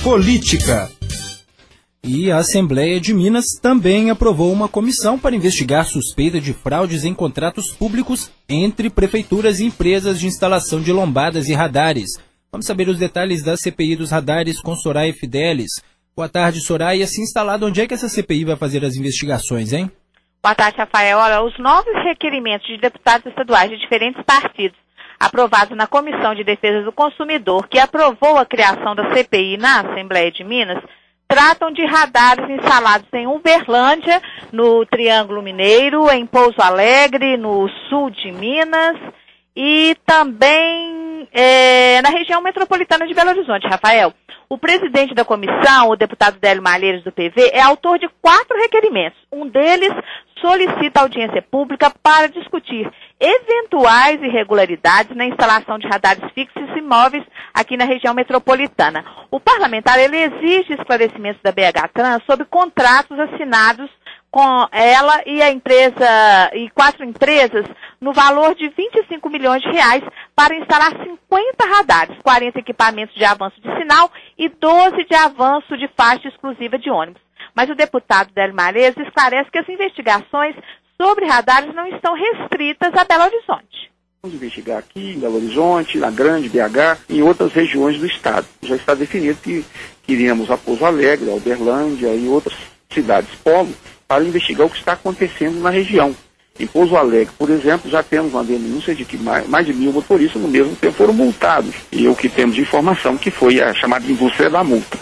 Política. E a Assembleia de Minas também aprovou uma comissão para investigar suspeita de fraudes em contratos públicos entre prefeituras e empresas de instalação de lombadas e radares. Vamos saber os detalhes da CPI dos radares com Soraya Fidelis. Boa tarde, Soraya. Se instalado, onde é que essa CPI vai fazer as investigações, hein? Boa tarde, Rafael. Olha, os novos requerimentos de deputados estaduais de diferentes partidos aprovados na Comissão de Defesa do Consumidor, que aprovou a criação da CPI na Assembleia de Minas, tratam de radares instalados em Uberlândia, no Triângulo Mineiro, em Pouso Alegre, no sul de Minas, e também na região metropolitana de Belo Horizonte, Rafael. O presidente da comissão, o deputado Délio Malheiros, do PV, é autor de 4 requerimentos. Um deles solicita audiência pública para discutir eventuais irregularidades na instalação de radares fixos e móveis aqui na região metropolitana. O parlamentar ele exige esclarecimentos da BH Trans sobre contratos assinados com ela e a empresa e 4 empresas no valor de 25 milhões de reais para instalar 50 radares, 40 equipamentos de avanço de sinal e 12 de avanço de faixa exclusiva de ônibus. Mas o deputado Délio Malheiros esclarece que as investigações sobre radares não estão restritas a Belo Horizonte. Vamos investigar aqui em Belo Horizonte, na Grande BH e em outras regiões do estado. Já está definido que iremos a Pouso Alegre, a Uberlândia e outras cidades polo para investigar o que está acontecendo na região. Em Pouso Alegre, por exemplo, já temos uma denúncia de que mais de 1.000 motoristas no mesmo tempo foram multados. E o que temos de informação que foi a chamada indústria da multa.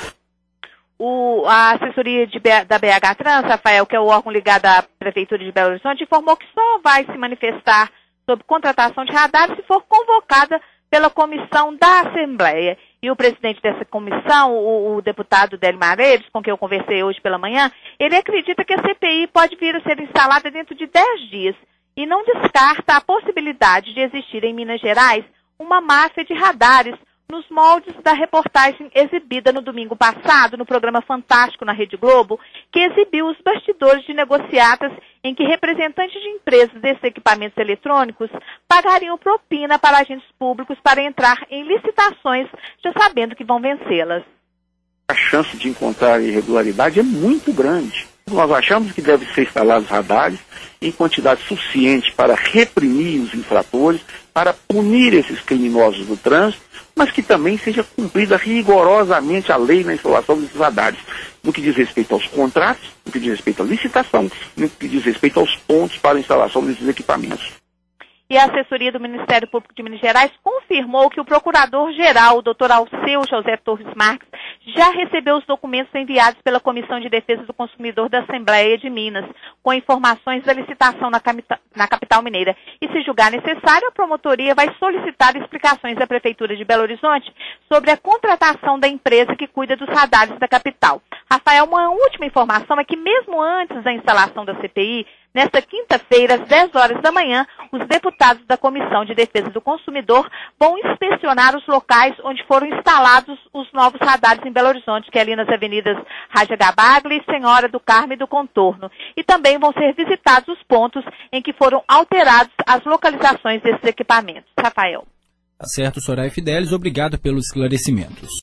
A assessoria da BH Trans, Rafael, que é o órgão ligado à Prefeitura de Belo Horizonte, informou que só vai se manifestar sobre contratação de radares se for convocada pela comissão da Assembleia. E o presidente dessa comissão, o deputado Délio Malheiros, com quem eu conversei hoje pela manhã, ele acredita que a CPI pode vir a ser instalada dentro de 10 dias e não descarta a possibilidade de existir em Minas Gerais uma máfia de radares nos moldes da reportagem exibida no domingo passado no programa Fantástico na Rede Globo, que exibiu os bastidores de negociatas em que representantes de empresas desses equipamentos eletrônicos pagariam propina para agentes públicos para entrar em licitações, já sabendo que vão vencê-las. A chance de encontrar irregularidade é muito grande. Nós achamos que devem ser instalados radares em quantidade suficiente para reprimir os infratores, para punir esses criminosos do trânsito, mas que também seja cumprida rigorosamente a lei na instalação desses radares, no que diz respeito aos contratos, no que diz respeito à licitação, no que diz respeito aos pontos para a instalação desses equipamentos. E a assessoria do Ministério Público de Minas Gerais confirmou que o procurador-geral, o Dr. Alceu José Torres Marques, já recebeu os documentos enviados pela Comissão de Defesa do Consumidor da Assembleia de Minas, com informações da licitação na capital mineira. E se julgar necessário, a promotoria vai solicitar explicações da Prefeitura de Belo Horizonte sobre a contratação da empresa que cuida dos radares da capital. Rafael, uma última informação é que mesmo antes da instalação da CPI, nesta quinta-feira, às 10 horas da manhã, os deputados da Comissão de Defesa do Consumidor vão inspecionar os locais onde foram instalados os novos radares em Belo Horizonte, que é ali nas avenidas Raja Gabagli, Senhora do Carmo e do Contorno. E também vão ser visitados os pontos em que foram alterados as localizações desses equipamentos. Rafael. Tá certo, Soraya Fidelis. Obrigado pelos esclarecimentos.